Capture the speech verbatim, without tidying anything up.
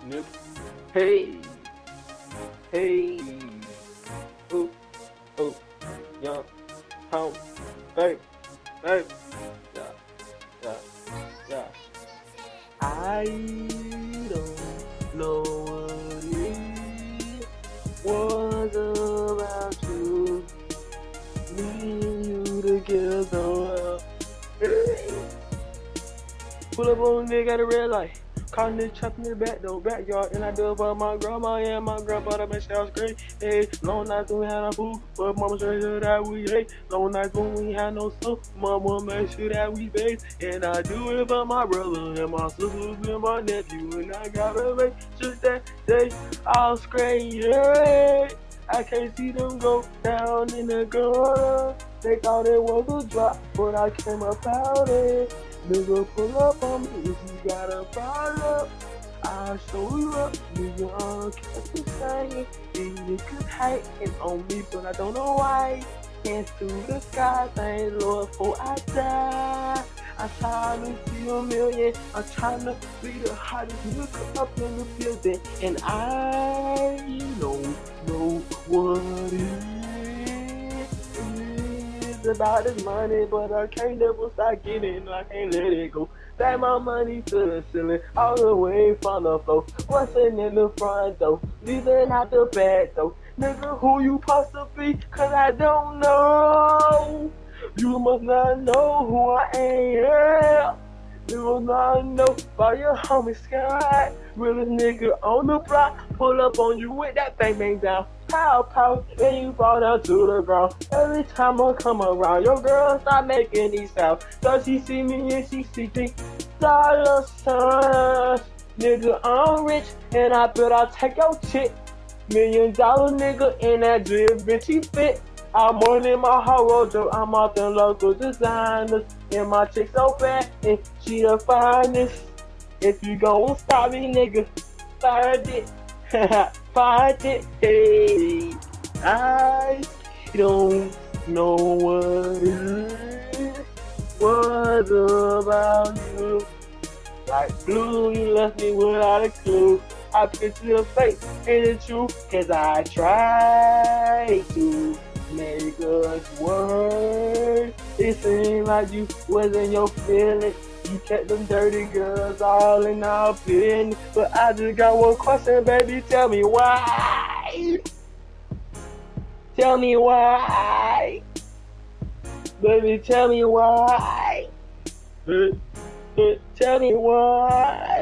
Nope. Hey, hey, ooh, ooh, young, home, babe, babe, yeah, yeah, yeah. I don't know what it was about you, me and you together. Pull up on a nigga at a red light. Calling this trap in the back door, backyard, and I do it for my grandma and my grandpa. That makes sounds great. Hey, long nights when we had our food, but mama made sure that we ate. Long nights when we had no soap, mama made sure that we bathed. And I do it for my brother and my sisters and my nephew. And I gotta make sure that they all scream, yeah. I can't see them go down in the gutter. They thought it was a drop, but I came up out it. Nigga, pull up on me if you got a problem. I'll show you up, nigga, I'll catch you singing. These niggas hating on me, but I don't know why. Hands to the sky, thank Lord for I die. I'm trying to see a million, I'm trying to be the hottest nigga up in the building. And I don't know what it is about this money, but I can't never stop getting, I can't let it go. Back my money to the ceiling, all the way from the floor. What's in the front door, leaving out the back door. Nigga, who you supposed to be? Cause I don't know. You must not know who I am. You must not know about your homie Sky. Realest nigga on the block, pull up on you with that bang bang down. Pow pow, and you fall down to the ground. Every time I come around, your girl start making these sounds. So she see me and she see me. Dollar signs, nigga, I'm rich, and I bet I'll take your chick. Million dollar nigga in that drip, bitch, he fit. I'm more than my whole wardrobe, I'm off the local designers. And my chick so fat, and she the finest. If you gon' stop me, nigga, find it. Find it, hey. I don't know what it was about you. Like blue, you left me without a clue. I picture your face, ain't it true? Cause I tried to make us work. It seemed like you wasn't your feeling. You kept them dirty girls all in our business. But I just got one question, baby, tell me why. Tell me why. Baby, tell me why. Tell me why.